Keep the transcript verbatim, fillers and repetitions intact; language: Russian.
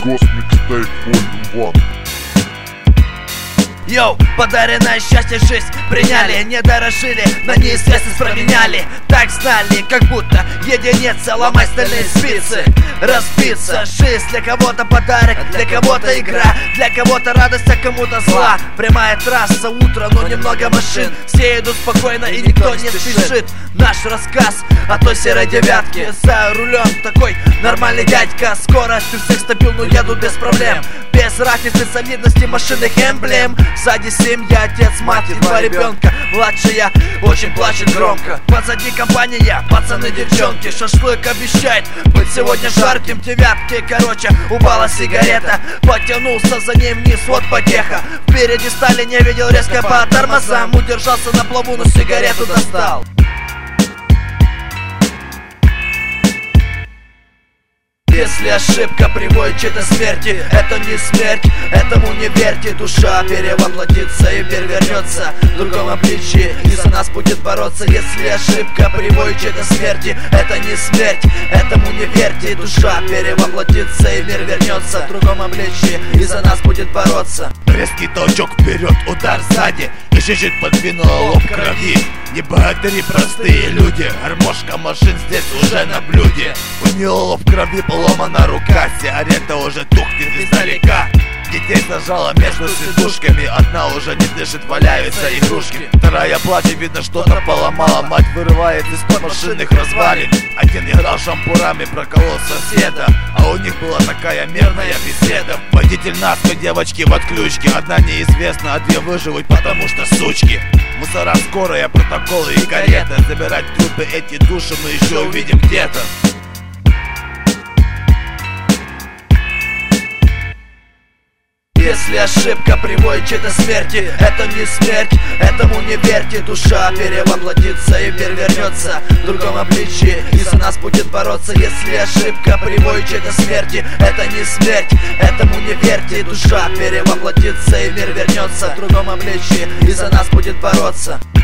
Ghost Mixtape Volume один. Йоу, подаренное счастье жизнь приняли, не дорожили, на неизвестность променяли. Так знали, как будто единица, ломай стальные спицы, разбиться. Жизнь для кого-то подарок, для кого-то игра, для кого-то радость, а кому-то зла. Прямая трасса, утро, но немного машин. Все идут спокойно и никто не спешит. Наш рассказ о той серой девятке. За рулем такой нормальный дядька. Скорость у всех стабил, но еду без проблем. Без разницы солидности машинных эмблем. Сзади семья, отец, мать и два ребенка. Младшая очень плачет громко. Позади компания, пацаны, девчонки. Шашлык обещает быть сегодня жарким. Девятки, короче, упала сигарета. Потянулся за ней вниз, вот потеха. Впереди стали, не видел резко по тормозам. Удержался на плаву, но сигарету достал. Если ошибка приводит к чьей-то смерти, это не смерть, этому не верьте. Душа перевоплотится и перевернется в другом обличии и за нас будет бороться. Если ошибка приводит к чьей-то смерти, это не смерть, этому не верьте. Душа перевоплотится и мир вернется в другом обличии и за нас будет бороться. Резкий толчок вперед, удар сзади, и чуть-чуть подвинула лоб крови. Не богатыри, простые люди, гармошка машин здесь уже на блюде. У нее лоб крови, поломана рука, сигарета уже тухнет издалека. Детей зажала между сидушками, одна уже не дышит, валяются игрушки. Вторая плачет, видно что-то поломала, мать вырывает из-под машинных развалин. Один играл шампурами, проколол соседа, а у них была такая мирная беседа. Водитель наской, девочки в отключке, одна неизвестна, а две выживут, потому что сучки. Мусора, скорая, протоколы и карета. Забирать трупы, эти души мы еще увидим где-то. Если ошибка приводит к чьей-то смерти, это не смерть, этому не верьте. Душа перевоплотится и перевернется в другом обличии и за нас будет бороться. Если ошибка приводит к чьей-то смерти, это не смерть, этому не верьте. Душа перевоплотится и мир вернется в другом обличии и за нас будет бороться.